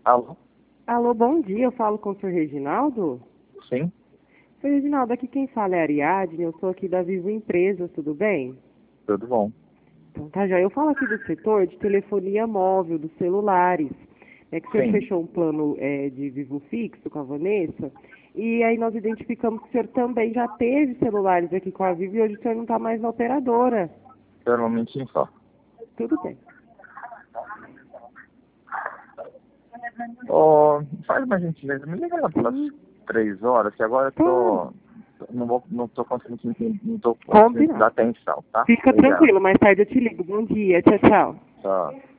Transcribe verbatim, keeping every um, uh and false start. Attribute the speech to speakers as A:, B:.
A: Alô?
B: Alô, bom dia. Eu falo com o senhor Reginaldo?
A: Sim,
B: Senhor Reginaldo, aqui quem fala é a Ariadne. Eu sou aqui da Vivo Empresas, tudo bem?
A: tudo bom.
B: Então tá já. Eu falo aqui do setor de telefonia móvel, dos celulares. É que o senhor
A: Sim.
B: fechou um plano é, de Vivo fixo com a Vanessa. E aí nós identificamos que o senhor também já teve celulares aqui com a Vivo e hoje o senhor não está mais na operadora.
A: Pelo momentinho só.
B: Tudo bem.
A: Ô, faz uma gentileza, me liga lá pelas
B: Sim,
A: três horas, que agora eu
B: claro.
A: tô. Não, vou, não tô conseguindo, não tô conseguindo dar
B: Combinado.
A: atenção, tá?
B: Fica
A: Obrigado.
B: tranquilo, mais tarde eu te ligo. Bom dia. Tchau, tchau.
A: Tchau.